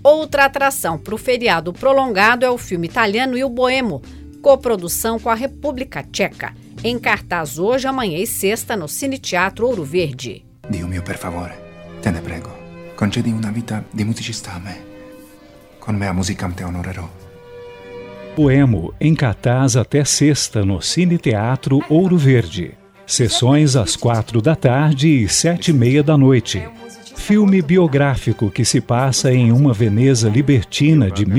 Outra atração para o feriado prolongado é o filme italiano Il Boemo, coprodução com a República Tcheca. Em cartaz hoje, amanhã e sexta no Cine Teatro Ouro Verde. Dio mio, per favore, te ne prego, concedi una vita di musicista a me. Con me a musicam te onorerò. Boemo, em cartaz até sexta no Cine Teatro Ouro Verde. Sessões às 4 da tarde e 7h30 da noite. Filme biográfico que se passa em uma Veneza libertina de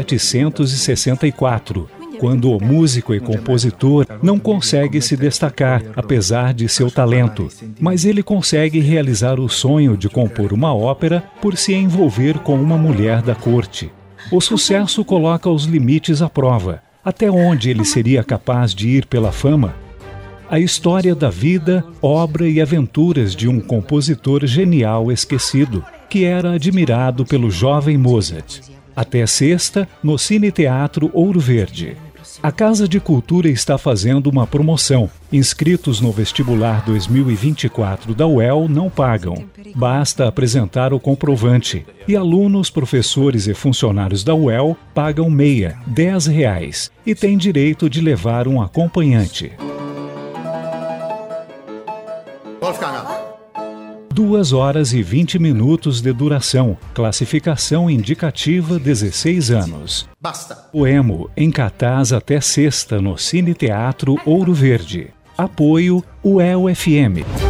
1764, quando o músico e compositor não consegue se destacar, apesar de seu talento. Mas ele consegue realizar o sonho de compor uma ópera por se envolver com uma mulher da corte. O sucesso coloca os limites à prova. Até onde ele seria capaz de ir pela fama? A história da vida, obra e aventuras de um compositor genial esquecido, que era admirado pelo jovem Mozart. Até sexta, no Cine Teatro Ouro Verde. A Casa de Cultura está fazendo uma promoção. Inscritos no vestibular 2024 da UEL não pagam. Basta apresentar o comprovante. E alunos, professores e funcionários da UEL pagam meia, R$10, e têm direito de levar um acompanhante. 2 horas e 20 minutos de duração. Classificação indicativa 16 anos. Basta. Boemo, em cartaz até sexta no Cine Teatro Ouro Verde. Apoio UEL FM.